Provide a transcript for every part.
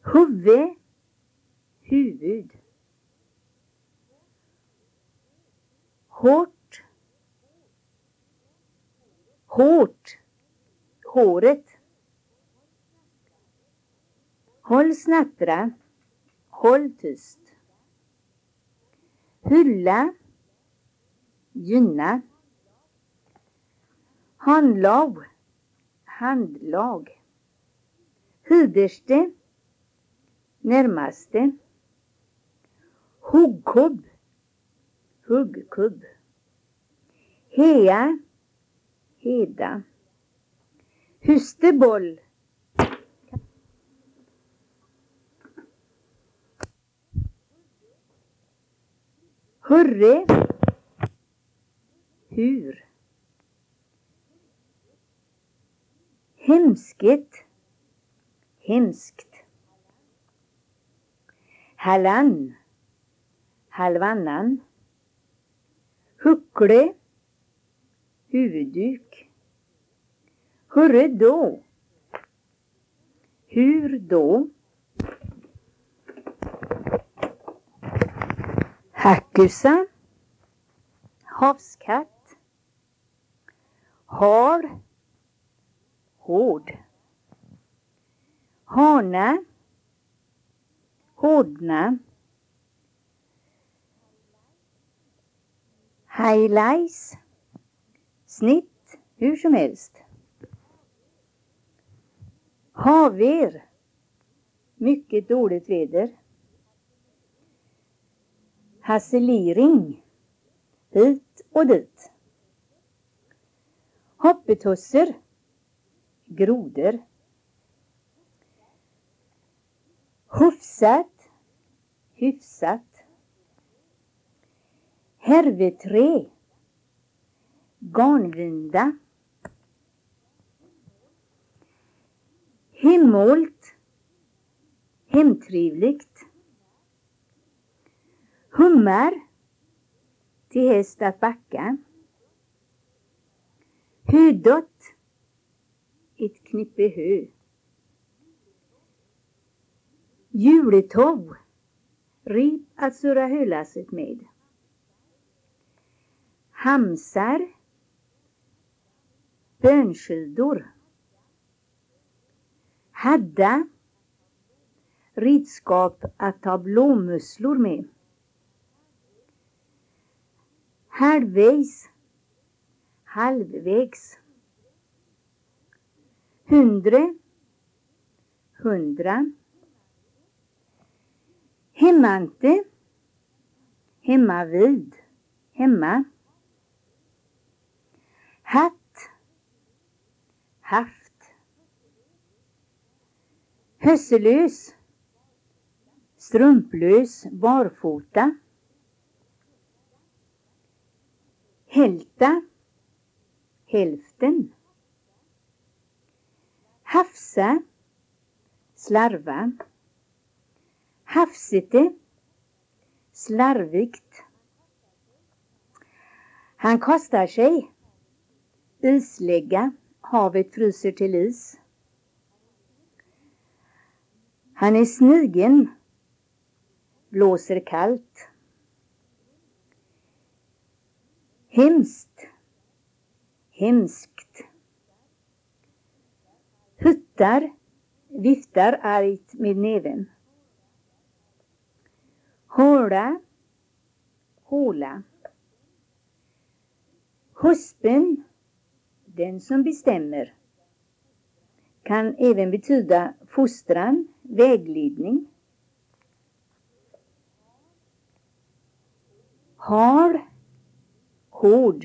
Huvud, huvud. Hårt, hårt, håret. Håll snattra, håll tyst. Hylla, gynna. Handlag, handlag. Hyderste, närmaste. Huggkubb, huggkubb. Hea, heda. Husteboll. Hurre, hur. Hemsket, hemskt. Hallan, halvannan. Huckle, huvudduk. Hurre då? Hur då? Hackusa, havskatt. Har, hård. Hana, hårdna. Highlights, snitt, hur som helst. Haver, mycket dåligt väder. Hasselering, hit och dit. Hoppetosser, grodor. Hufsat, hyfsat. Härveträ, garnvinda. Hemmålt, hemtrivligt. Hummar, till häst att backa. Hödott, ett knippe hö. Juletov, rip att surra hölasset med. Hamsar, bönskidor. Hadda, redskap att ta blåmusslor med. Halvvägs, halvvägs. 100, 100. Hemmante, hemma vid, hemma. Hatt, haft. Hösselös, strumplös, barfota. Hälta, hälften. Hafsa, slarva. Hafsite, slarvigt. Han kastar sig. Islägga, havet fryser till is. Han är snigen, blåser kallt. Hemskt, hemskt. Huttar, viftar argt med näven. Håla, håla. Huspen, den som bestämmer. Kan även betyda fostran, vägledning. Har, hård.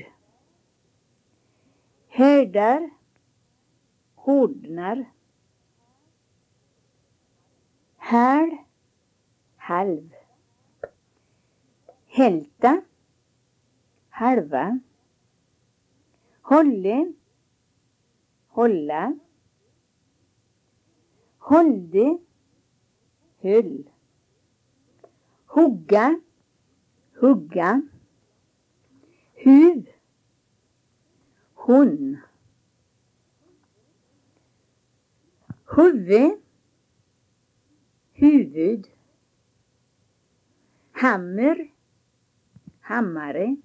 Härdar, hårdnar. Häl, halv. Hälta, halva. Hålle, hålla. Hållde, höll. Hugga, hugga. Huv, hon. Huvud, huvud, hammer, hammare,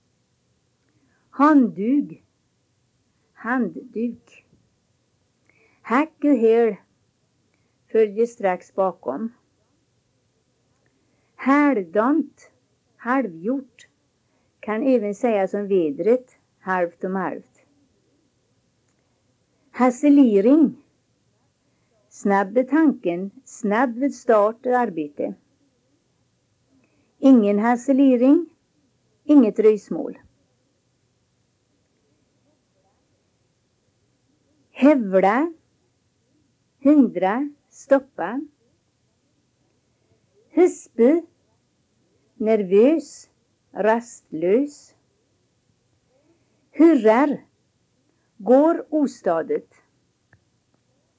handduk, handduk. Hack och häl följer strax bakom. Halvdant, halvgjort, kan även sägas om vädret, halvt om halvt. Hasselering, snabb är tanken, snabb vid start och arbete. Ingen hasselering, inget dröjsmål. Hävda, hindra, stoppa. Husby, nervös, rastlös. Hurrar, går ostadigt.